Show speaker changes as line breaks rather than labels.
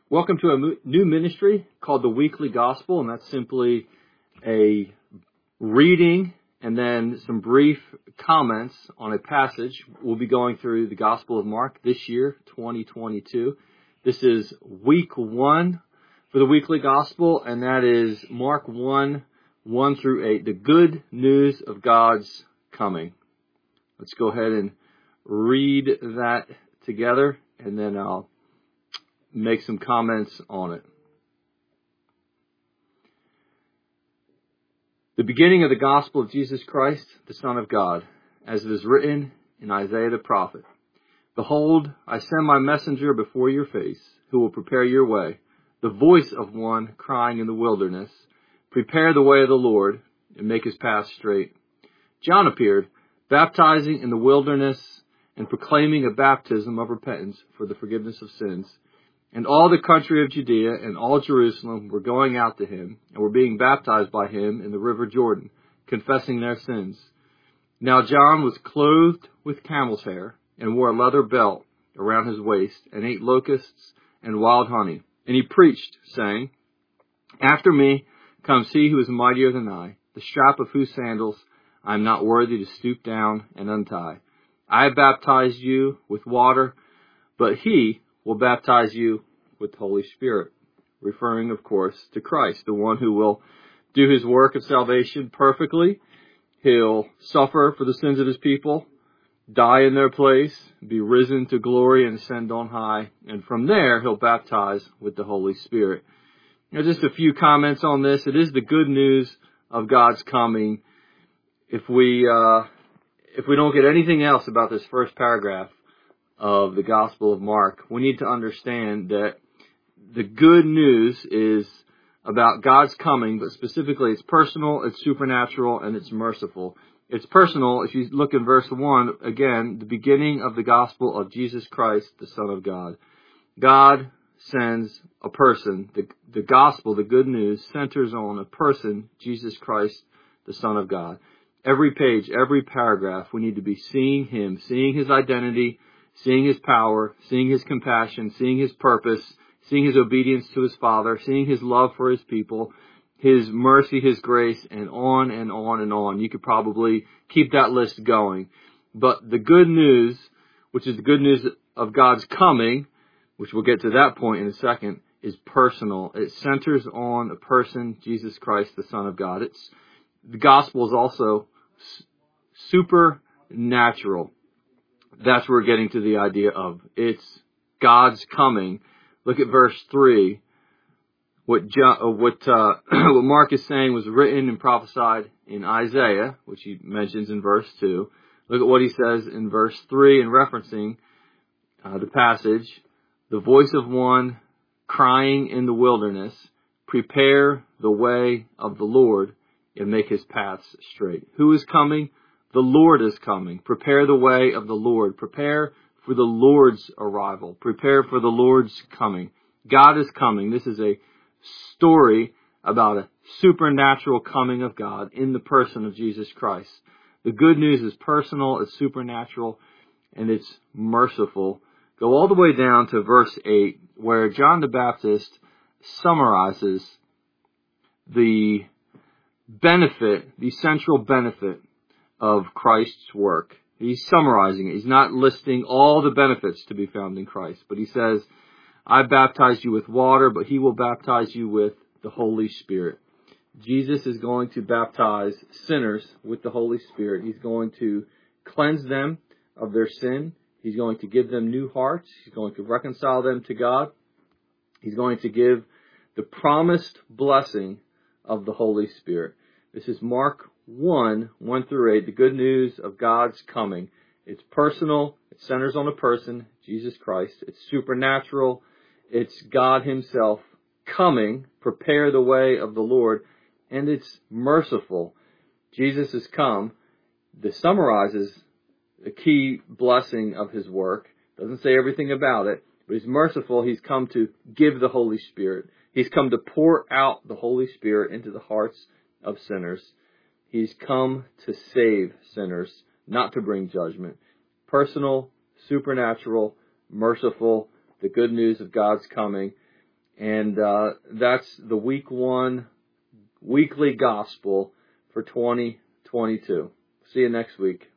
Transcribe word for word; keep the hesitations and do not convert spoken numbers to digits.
Welcome to a mo- new ministry called the Weekly Gospel, and that's simply a reading and then some brief comments on a passage. We'll be going through the Gospel of Mark this year, twenty twenty-two. This is week one for the Weekly Gospel, and that is Mark one, one through eight, the good news of God's coming. Let's go ahead and read that together, and then I'll make some comments on it. The beginning of the gospel of Jesus Christ, the Son of God, as it is written in Isaiah the prophet. Behold, I send my messenger before your face, who will prepare your way, the voice of one crying in the wilderness, prepare the way of the Lord, and make his path straight. John appeared, baptizing in the wilderness and proclaiming a baptism of repentance for the forgiveness of sins. And all the country of Judea and all Jerusalem were going out to him and were being baptized by him in the river Jordan, confessing their sins. Now John was clothed with camel's hair and wore a leather belt around his waist and ate locusts and wild honey. And he preached, saying, After me comes he who is mightier than I, the strap of whose sandals I am not worthy to stoop down and untie. I have baptized you with water, but he will baptize you with the Holy Spirit, referring, of course, to Christ, the one who will do his work of salvation perfectly. He'll suffer for the sins of his people, die in their place, be risen to glory and ascend on high, and from there he'll baptize with the Holy Spirit. Now, just a few comments on this. It is the good news of God's coming. If we uh, if we don't get anything else about this first paragraph of the Gospel of Mark, we need to understand that the good news is about God's coming, but specifically it's personal, it's supernatural, and it's merciful. It's personal. If you look in verse one, again, the beginning of the gospel of Jesus Christ, the Son of God. God sends a person. The, the gospel, the good news, centers on a person, Jesus Christ, the Son of God. Every page, every paragraph, we need to be seeing him, seeing his identity, seeing his power, seeing his compassion, seeing his purpose, seeing his obedience to his Father, seeing his love for his people, his mercy, his grace, and on and on and on. You could probably keep that list going. But the good news, which is the good news of God's coming, which we'll get to that point in a second, is personal. It centers on a person, Jesus Christ, the Son of God. It's the gospel is also supernatural. That's where we're getting to the idea of it's God's coming. Look at verse three. What John, what uh, what Mark is saying was written and prophesied in Isaiah, which he mentions in verse two. Look at what he says in verse three, in referencing uh, the passage. The voice of one crying in the wilderness, prepare the way of the Lord and make his paths straight. Who is coming? The Lord is coming. Prepare the way of the Lord. Prepare for the Lord's arrival. Prepare for the Lord's coming. God is coming. This is a story about a supernatural coming of God in the person of Jesus Christ. The good news is personal, it's supernatural, and it's merciful. Go all the way down to verse eight, where John the Baptist summarizes the benefit, the central benefit of Christ's work. He's summarizing it. He's not listing all the benefits to be found in Christ, but he says, I baptize you with water, but he will baptize you with the Holy Spirit. Jesus is going to baptize sinners with the Holy Spirit. He's going to cleanse them of their sin. He's going to give them new hearts. He's going to reconcile them to God. He's going to give the promised blessing of the Holy Spirit. This is Mark one, one through eight, the good news of God's coming. It's personal. It centers on a person, Jesus Christ. It's supernatural. It's God himself coming. Prepare the way of the Lord. And it's merciful. Jesus has come. This summarizes the key blessing of his work. Doesn't say everything about it, but he's merciful. He's come to give the Holy Spirit. He's come to pour out the Holy Spirit into the hearts of sinners. He's come to save sinners, not to bring judgment. Personal, supernatural, merciful, the good news of God's coming. And uh, that's the week one weekly gospel for twenty twenty-two. See you next week.